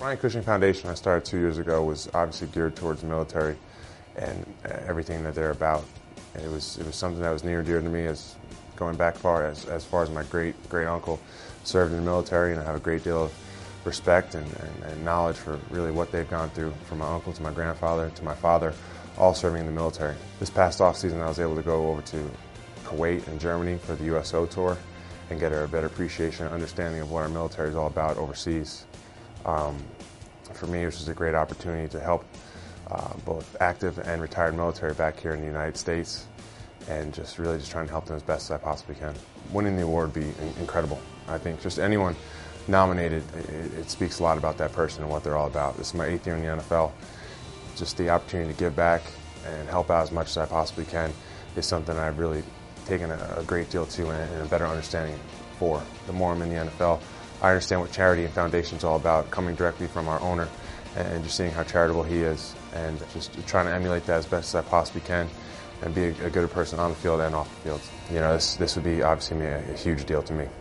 Ryan Cushing Foundation I started 2 years ago was obviously geared towards the military and everything that they're about. It was something that was near and dear to me, as going back as far as my great uncle served in the military, and I have a great deal of respect and knowledge for really what they've gone through, from my uncle to my grandfather to my father, all serving in the military. This past off season I was able to go over to Kuwait and Germany for the USO tour and get a better appreciation and understanding of what our military is all about overseas. For me, it was just a great opportunity to help both active and retired military back here in the United States, and just trying to help them as best as I possibly can. Winning the award would be incredible. I think just anyone nominated, it speaks a lot about that person and what they're all about. This is my 8th year in the NFL. Just the opportunity to give back and help out as much as I possibly can is something I've really taken a great deal to and a better understanding for. The more I'm in the NFL, I understand what charity and foundation is all about, coming directly from our owner and just seeing how charitable he is, and just trying to emulate that as best as I possibly can and be a good person on the field and off the field. You know, this would be obviously a huge deal to me.